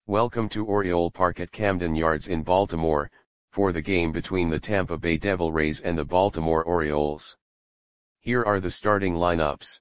Welcome to Oriole Park at Camden Yards in Baltimore, for the game between the Tampa Bay Devil Rays and the Baltimore Orioles. Here are the starting lineups.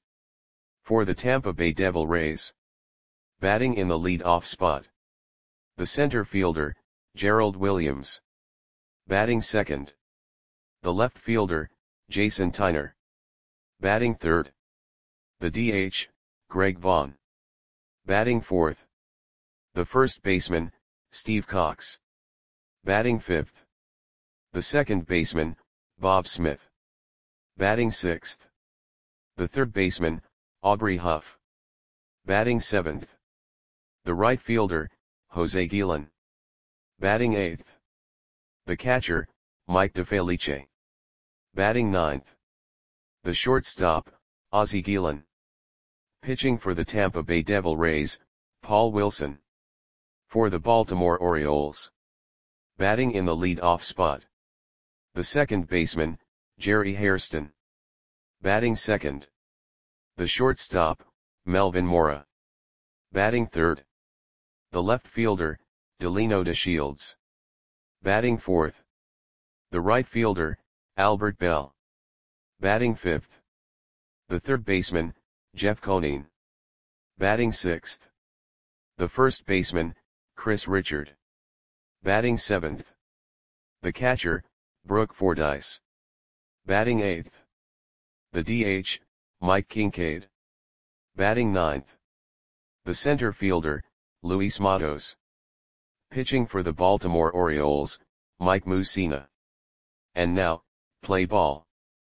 For the Tampa Bay Devil Rays. Batting in the lead-off spot. The center fielder, Gerald Williams. Batting second. The left fielder, Jason Tyner. Batting third. The DH, Greg Vaughn. Batting fourth. The first baseman, Steve Cox. Batting fifth. The second baseman, Bob Smith. Batting sixth. The third baseman, Aubrey Huff. Batting seventh. The right fielder, Jose Guillen. Batting eighth. The catcher, Mike DeFelice. Batting ninth. The shortstop, Ozzie Guillen. Pitching for the Tampa Bay Devil Rays, Paul Wilson. For the Baltimore Orioles. Batting in the lead-off spot. The second baseman, Jerry Hairston. Batting second. The shortstop, Melvin Mora. Batting third. The left fielder, Delino DeShields. Batting fourth. The right fielder, Albert Bell. Batting fifth. The third baseman, Jeff Conine. Batting sixth. The first baseman, Chris Richard. Batting seventh. The catcher, Brooke Fordyce. Batting eighth. The DH, Mike Kincaid. Batting ninth. The center fielder, Luis Matos. Pitching for the Baltimore Orioles, Mike Mussina. And now, play ball.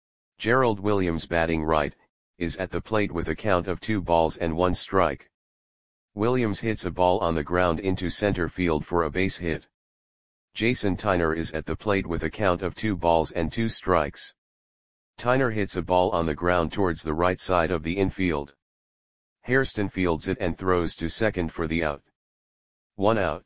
Gerald Williams batting right, is at the plate with a count of 2 balls and 1 strike. Williams hits a ball on the ground into center field for a base hit. Jason Tyner is at the plate with a count of 2 balls and 2 strikes. Tyner hits a ball on the ground towards the right side of the infield. Hairston fields it and throws to second for the out. 1 out.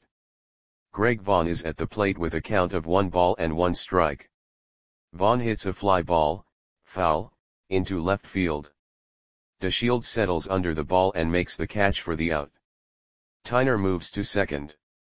Greg Vaughn is at the plate with a count of 1 ball and 1 strike. Vaughn hits a fly ball, foul, into left field. DeShields settles under the ball and makes the catch for the out. Tyner moves to second.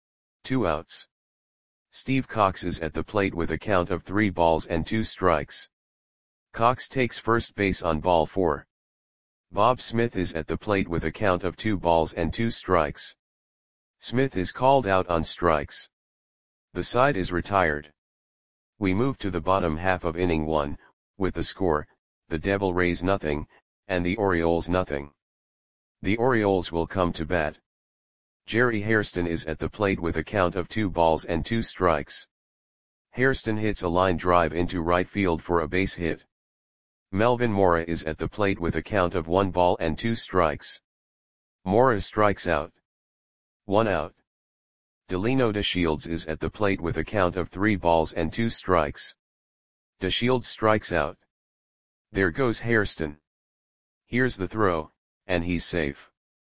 2 outs. Steve Cox is at the plate with a count of 3 balls and 2 strikes. Cox takes first base on ball 4. Bob Smith is at the plate with a count of 2 balls and 2 strikes. Smith is called out on strikes. The side is retired. We move to the bottom half of inning 1, with the score, the Devil Rays nothing, and the Orioles nothing. The Orioles will come to bat. Jerry Hairston is at the plate with a count of 2 balls and 2 strikes. Hairston hits a line drive into right field for a base hit. Melvin Mora is at the plate with a count of 1 ball and 2 strikes. Mora strikes out. 1 out. Delino DeShields is at the plate with a count of 3 balls and 2 strikes. DeShields strikes out. There goes Hairston. Here's the throw, and he's safe.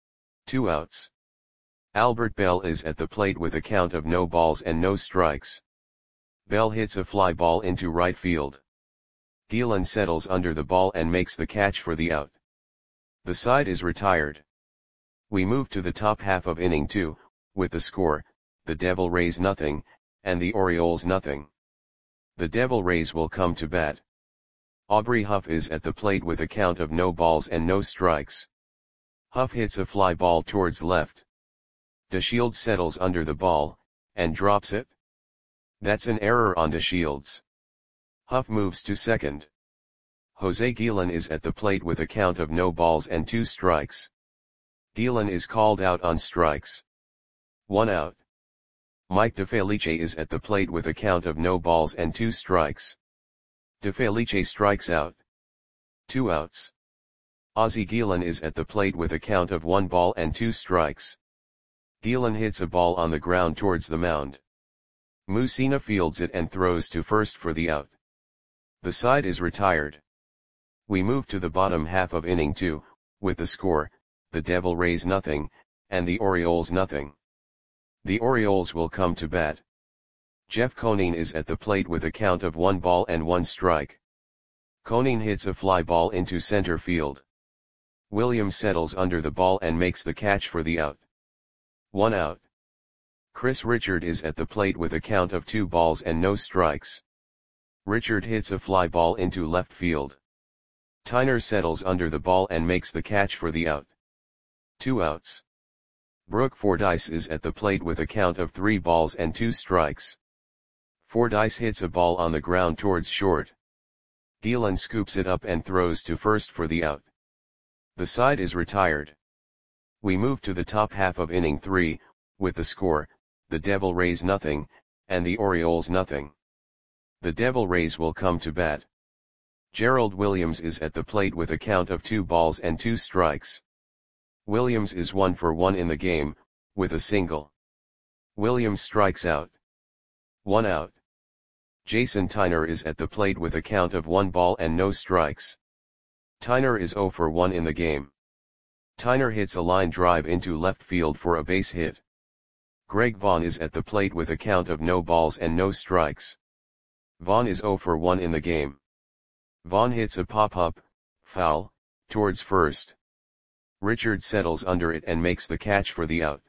2 outs. Albert Bell is at the plate with a count of no balls and no strikes. Bell hits a fly ball into right field. Guillen settles under the ball and makes the catch for the out. The side is retired. We move to the top half of inning 2, with the score, the Devil Rays nothing, and the Orioles nothing. The Devil Rays will come to bat. Aubrey Huff is at the plate with a count of no balls and no strikes. Huff hits a fly ball towards left. DeShields settles under the ball, and drops it. That's an error on DeShields. Huff moves to second. Jose Guillen is at the plate with a count of no balls and 2 strikes. Guillen is called out on strikes. 1 out. Mike DeFelice is at the plate with a count of no balls and 2 strikes. DeFelice strikes out. 2 outs. Ozzie Guillen is at the plate with a count of 1 ball and 2 strikes. Guillen hits a ball on the ground towards the mound. Mussina fields it and throws to first for the out. The side is retired. We move to the bottom half of inning 2, with the score, the Devil Rays nothing, and the Orioles nothing. The Orioles will come to bat. Jeff Conine is at the plate with a count of 1 ball and 1 strike. Conine hits a fly ball into center field. Williams settles under the ball and makes the catch for the out. 1 out. Chris Richard is at the plate with a count of 2 balls and no strikes. Richard hits a fly ball into left field. Tyner settles under the ball and makes the catch for the out. 2 outs. Brooke Fordyce is at the plate with a count of 3 balls and 2 strikes. Fordyce hits a ball on the ground towards short. Gielan scoops it up and throws to first for the out. The side is retired. We move to the top half of inning 3, with the score, the Devil Rays nothing, and the Orioles nothing. The Devil Rays will come to bat. Gerald Williams is at the plate with a count of 2 balls and 2 strikes. Williams is 1 for 1 in the game, with a single. Williams strikes out. 1 out. Jason Tyner is at the plate with a count of 1 ball and no strikes. Tyner is 0 for 1 in the game. Tyner hits a line drive into left field for a base hit. Greg Vaughn is at the plate with a count of no balls and no strikes. Vaughn is 0 for 1 in the game. Vaughn hits a pop-up, foul, towards first. Richard settles under it and makes the catch for the out.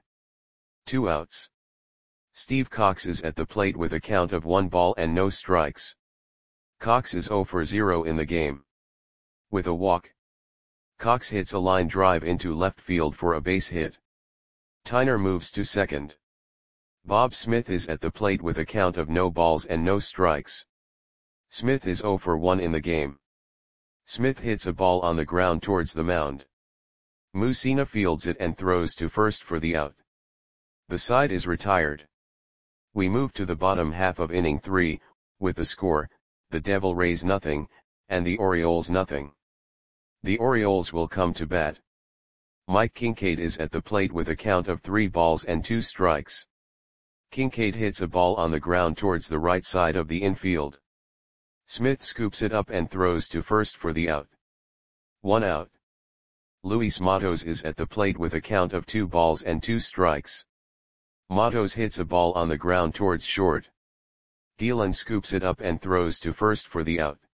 2 outs. Steve Cox is at the plate with a count of 1 ball and no strikes. Cox is 0 for 0 in the game. With a walk, Cox hits a line drive into left field for a base hit. Tyner moves to second. Bob Smith is at the plate with a count of no balls and no strikes. Smith is 0 for 1 in the game. Smith hits a ball on the ground towards the mound. Mussina fields it and throws to first for the out. The side is retired. We move to the bottom half of inning 3, with the score, the Devil Rays nothing, and the Orioles nothing. The Orioles will come to bat. Mike Kincaid is at the plate with a count of 3 balls and 2 strikes. Kincaid hits a ball on the ground towards the right side of the infield. Smith scoops it up and throws to first for the out. 1 out. Luis Matos is at the plate with a count of 2 balls and 2 strikes. Matos hits a ball on the ground towards short. Gielan scoops it up and throws to first for the out.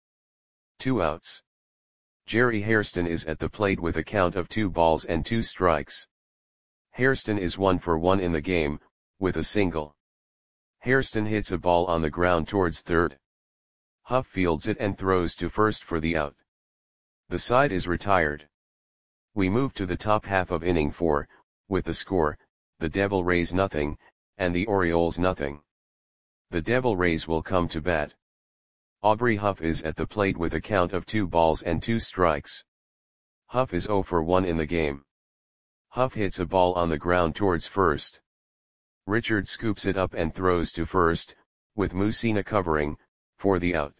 2 outs. Jerry Hairston is at the plate with a count of 2 balls and 2 strikes. Hairston is 1 for 1 in the game, with a single. Hairston hits a ball on the ground towards third. Huff fields it and throws to first for the out. The side is retired. We move to the top half of inning 4, with the score, the Devil Rays nothing, and the Orioles nothing. The Devil Rays will come to bat. Aubrey Huff is at the plate with a count of 2 balls and 2 strikes. Huff is 0 for 1 in the game. Huff hits a ball on the ground towards first. Richard scoops it up and throws to first, with Mussina covering, for the out.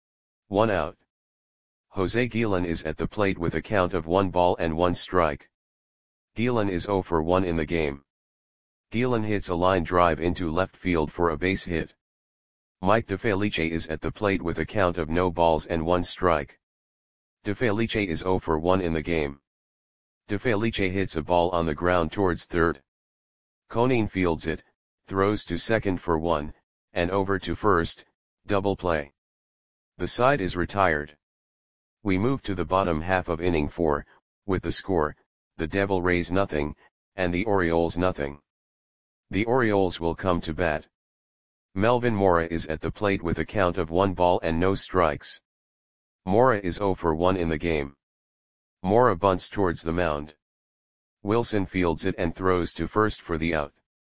1 out. Jose Gielan is at the plate with a count of 1 ball and 1 strike. Gielan is 0 for 1 in the game. Gielan hits a line drive into left field for a base hit. Mike DeFelice is at the plate with a count of no balls and 1 strike. DeFelice is 0 for 1 in the game. DeFelice hits a ball on the ground towards third. Conine fields it, throws to second for 1, and over to first, double play. The side is retired. We move to the bottom half of inning 4, with the score, the Devil Rays nothing, and the Orioles nothing. The Orioles will come to bat. Melvin Mora is at the plate with a count of 1 ball and no strikes. Mora is 0 for 1 in the game. Mora bunts towards the mound. Wilson fields it and throws to first for the out.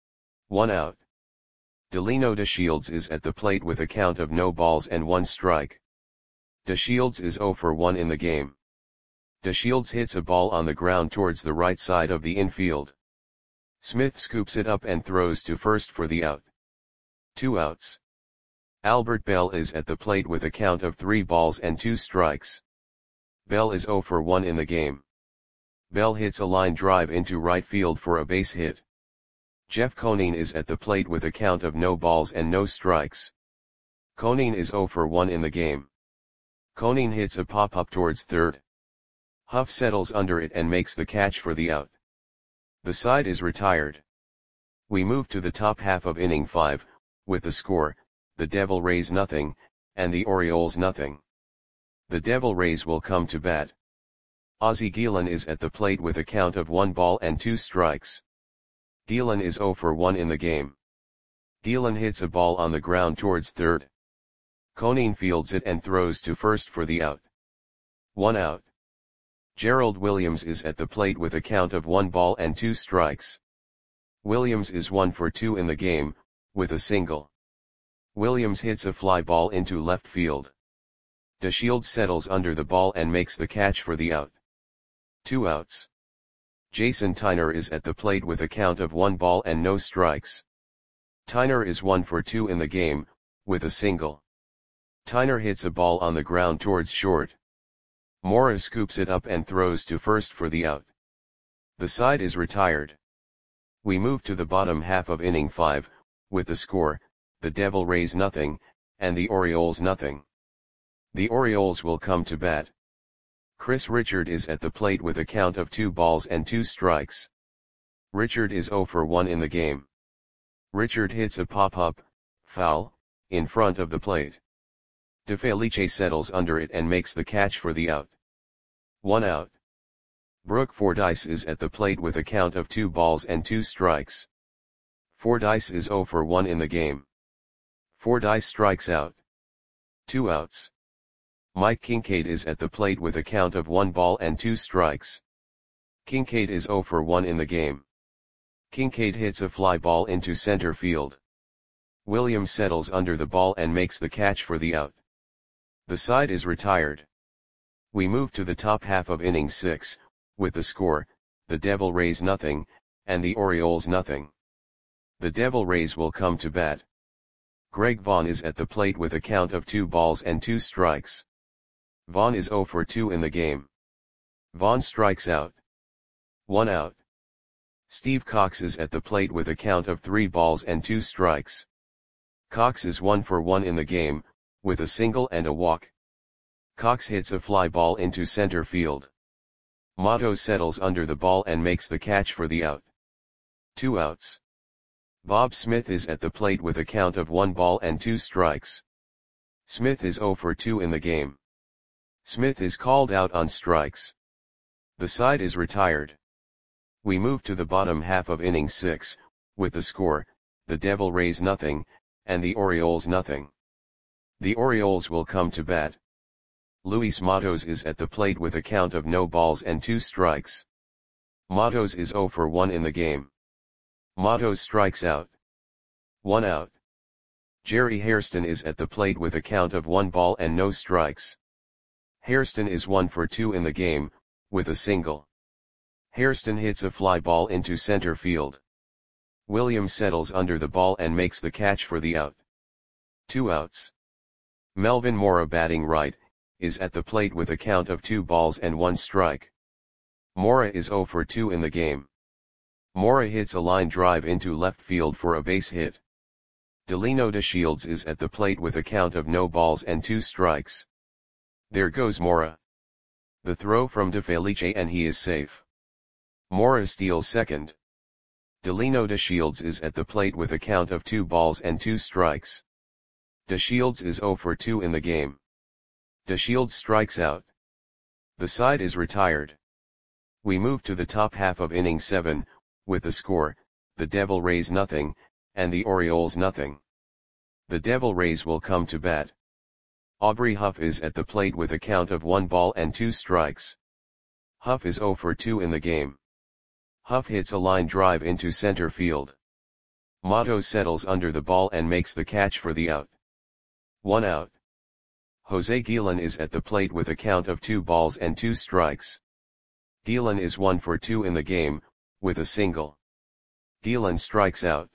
1 out. Delino DeShields is at the plate with a count of no balls and 1 strike. DeShields is 0 for 1 in the game. DeShields hits a ball on the ground towards the right side of the infield. Smith scoops it up and throws to first for the out. 2 outs. Albert Bell is at the plate with a count of 3 balls and 2 strikes. Bell is 0 for 1 in the game. Bell hits a line drive into right field for a base hit. Jeff Conine is at the plate with a count of no balls and no strikes. Conine is 0 for 1 in the game. Conine hits a pop-up towards third. Huff settles under it and makes the catch for the out. The side is retired. We move to the top half of inning 5, with the score, the Devil Rays nothing, and the Orioles nothing. The Devil Rays will come to bat. Ozzie Gielan is at the plate with a count of 1 ball and 2 strikes. Gielan is 0 for 1 in the game. Gielan hits a ball on the ground towards third. Conine fields it and throws to first for the out. 1 out. Gerald Williams is at the plate with a count of 1 ball and 2 strikes. Williams is 1 for 2 in the game, with a single. Williams hits a fly ball into left field. DeShields settles under the ball and makes the catch for the out. 2 outs. Jason Tyner is at the plate with a count of 1 ball and no strikes. Tyner is 1 for 2 in the game, with a single. Tyner hits a ball on the ground towards short. Mora scoops it up and throws to first for the out. The side is retired. We move to the bottom half of inning 5, with the score, the Devil Rays nothing, and the Orioles nothing. The Orioles will come to bat. Chris Richard is at the plate with a count of 2 balls and 2 strikes. Richard is 0 for 1 in the game. Richard hits a pop-up, foul, in front of the plate. DeFelice settles under it and makes the catch for the out. 1 out. Brooke Fordyce is at the plate with a count of 2 balls and 2 strikes. Fordyce is 0 for 1 in the game. Fordyce strikes out. 2 outs. Mike Kincaid is at the plate with a count of 1 ball and 2 strikes. Kincaid is 0 for 1 in the game. Kincaid hits a fly ball into center field. Williams settles under the ball and makes the catch for the out. The side is retired. We move to the top half of inning 6, with the score, the Devil Rays nothing, and the Orioles nothing. The Devil Rays will come to bat. Greg Vaughn is at the plate with a count of 2 balls and 2 strikes. Vaughn is 0 for 2 in the game. Vaughn strikes out. 1 out. Steve Cox is at the plate with a count of 3 balls and 2 strikes. Cox is 1 for 1 in the game, with a single and a walk. Cox hits a fly ball into center field. Motto settles under the ball and makes the catch for the out. 2 outs. Bob Smith is at the plate with a count of 1 ball and 2 strikes. Smith is 0 for 2 in the game. Smith is called out on strikes. The side is retired. We move to the bottom half of inning 6, with the score, the Devil Rays nothing, and the Orioles nothing. The Orioles will come to bat. Luis Matos is at the plate with a count of no balls and 2 strikes. Matos is 0 for 1 in the game. Matos strikes out. 1 out. Jerry Hairston is at the plate with a count of 1 ball and no strikes. Hairston is 1 for 2 in the game, with a single. Hairston hits a fly ball into center field. Williams settles under the ball and makes the catch for the out. 2 outs. Melvin Mora, batting right, is at the plate with a count of 2 balls and 1 strike. Mora is 0 for 2 in the game. Mora hits a line drive into left field for a base hit. Delino DeShields is at the plate with a count of no balls and 2 strikes. There goes Mora. The throw from DeFelice and he is safe. Mora steals second. Delino DeShields is at the plate with a count of 2 balls and 2 strikes. DeShields is 0 for 2 in the game. DeShields strikes out. The side is retired. We move to the top half of inning 7, with the score, the Devil Rays nothing, and the Orioles nothing. The Devil Rays will come to bat. Aubrey Huff is at the plate with a count of 1 ball and 2 strikes. Huff is 0 for 2 in the game. Huff hits a line drive into center field. Motto settles under the ball and makes the catch for the out. 1 out. Jose Gielan is at the plate with a count of 2 balls and 2 strikes. Gielan is 1 for 2 in the game, with a single. Gielan strikes out.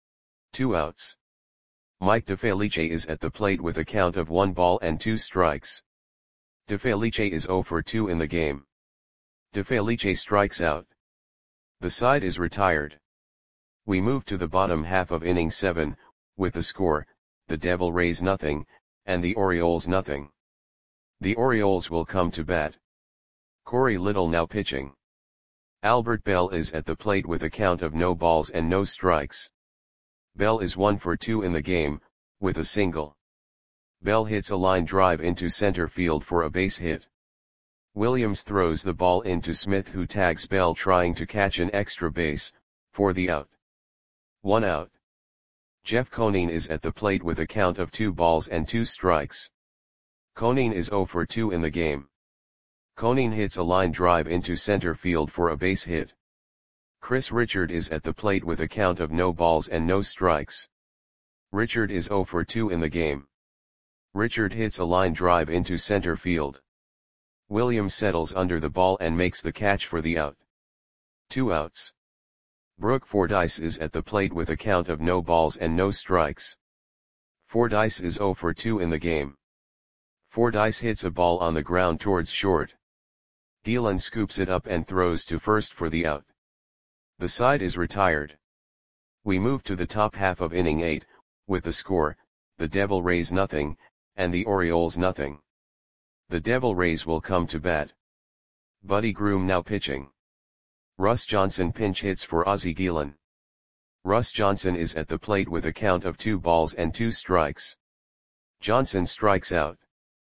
2 outs. Mike DeFelice is at the plate with a count of 1 ball and 2 strikes. DeFelice is 0 for 2 in the game. DeFelice strikes out. The side is retired. We move to the bottom half of inning 7, with the score, the Devil Rays nothing, and the Orioles nothing. The Orioles will come to bat. Corey Little now pitching. Albert Bell is at the plate with a count of no balls and no strikes. Bell is 1 for 2 in the game, with a single. Bell hits a line drive into center field for a base hit. Williams throws the ball into Smith, who tags Bell trying to catch an extra base, for the out. 1 out. Jeff Conine is at the plate with a count of 2 balls and 2 strikes. Conine is 0 for 2 in the game. Conine hits a line drive into center field for a base hit. Chris Richard is at the plate with a count of no balls and no strikes. Richard is 0 for 2 in the game. Richard hits a line drive into center field. Williams settles under the ball and makes the catch for the out. 2 outs. Brooke Fordyce is at the plate with a count of no balls and no strikes. Fordyce is 0 for 2 in the game. Fordyce hits a ball on the ground towards short. Gielan scoops it up and throws to first for the out. The side is retired. We move to the top half of inning 8, with the score, the Devil Rays nothing, and the Orioles nothing. The Devil Rays will come to bat. Buddy Groom now pitching. Russ Johnson pinch hits for Ozzie Gielan. Russ Johnson is at the plate with a count of 2 balls and 2 strikes. Johnson strikes out.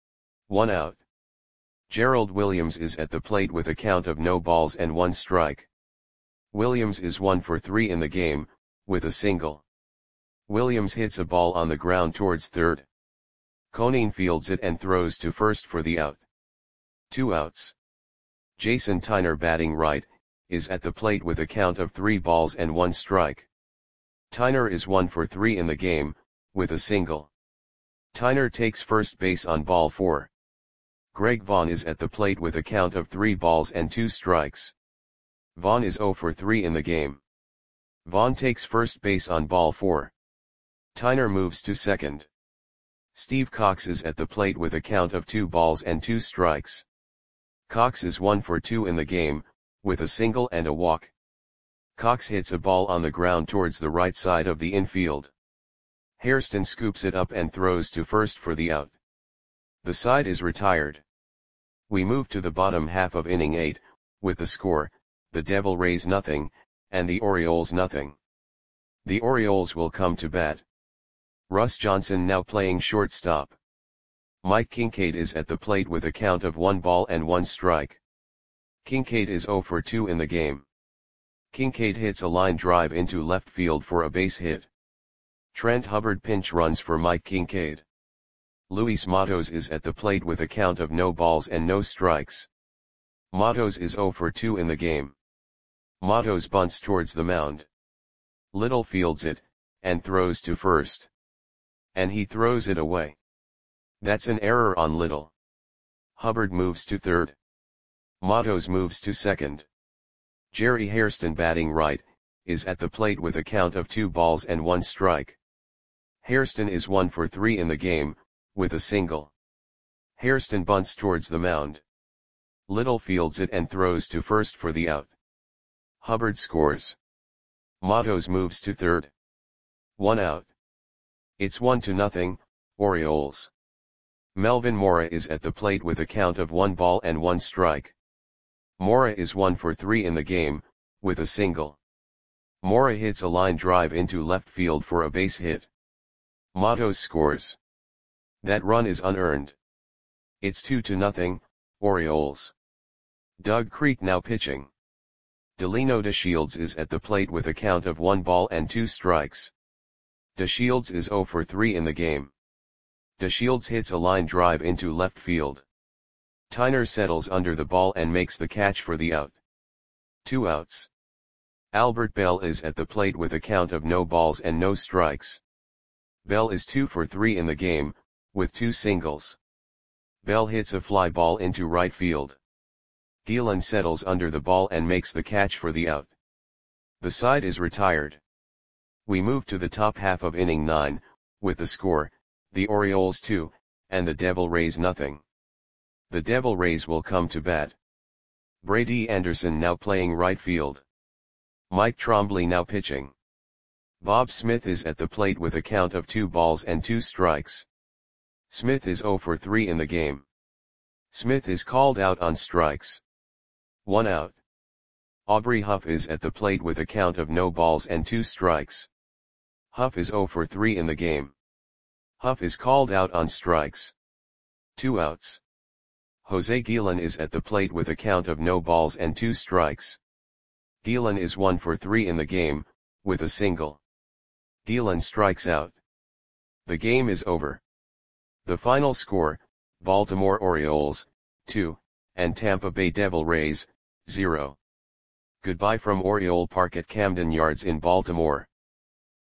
1 out. Gerald Williams is at the plate with a count of no balls and 1 strike. Williams is 1 for 3 in the game, with a single. Williams hits a ball on the ground towards third. Conine fields it and throws to first for the out. 2 outs. Jason Tyner batting right, is at the plate with a count of 3 balls and 1 strike. Tyner is 1 for 3 in the game, with a single. Tyner takes first base on ball 4. Greg Vaughn is at the plate with a count of 3 balls and 2 strikes. Vaughn is 0 for 3 in the game. Vaughn takes first base on ball 4. Tyner moves to second. Steve Cox is at the plate with a count of 2 balls and 2 strikes. Cox is 1 for 2 in the game, with a single and a walk. Cox hits a ball on the ground towards the right side of the infield. Hairston scoops it up and throws to first for the out. The side is retired. We move to the bottom half of inning 8, with the score, the Devil Rays nothing, and the Orioles nothing. The Orioles will come to bat. Russ Johnson now playing shortstop. Mike Kincaid is at the plate with a count of 1 ball and 1 strike. Kincaid is 0 for 2 in the game. Kincaid hits a line drive into left field for a base hit. Trent Hubbard pinch runs for Mike Kincaid. Luis Matos is at the plate with a count of no balls and no strikes. Matos is 0 for 2 in the game. Matos bunts towards the mound. Little fields it, and throws to first. And he throws it away. That's an error on Little. Hubbard moves to third. Matos moves to second. Jerry Hairston batting right, is at the plate with a count of 2 balls and 1 strike. Hairston is 1 for 3 in the game, with a single. Hairston bunts towards the mound. Little fields it and throws to first for the out. Hubbard scores. Matos moves to third. 1 out. It's 1-0, Orioles. Melvin Mora is at the plate with a count of 1 ball and 1 strike. Mora is 1 for 3 in the game, with a single. Mora hits a line drive into left field for a base hit. Matos scores. That run is unearned. It's 2-0, Orioles. Doug Creek now pitching. Delino DeShields is at the plate with a count of 1 ball and 2 strikes. DeShields is 0 for 3 in the game. DeShields hits a line drive into left field. Tyner settles under the ball and makes the catch for the out. 2 outs. Albert Bell is at the plate with a count of no balls and no strikes. Bell is 2 for 3 in the game, with 2 singles. Bell hits a fly ball into right field. Gielan settles under the ball and makes the catch for the out. The side is retired. We move to the top half of inning 9, with the score, the Orioles 2, and the Devil Rays nothing. The Devil Rays will come to bat. Brady Anderson now playing right field. Mike Trombley now pitching. Bob Smith is at the plate with a count of 2 balls and 2 strikes. Smith is 0 for 3 in the game. Smith is called out on strikes. 1 out. Aubrey Huff is at the plate with a count of no balls and 2 strikes. Huff is 0 for 3 in the game. Huff is called out on strikes. 2 outs. Jose Gielan is at the plate with a count of no balls and 2 strikes. Gielan is 1 for 3 in the game, with a single. Gielan strikes out. The game is over. The final score, Baltimore Orioles, 2, and Tampa Bay Devil Rays, 0. Goodbye from Oriole Park at Camden Yards in Baltimore.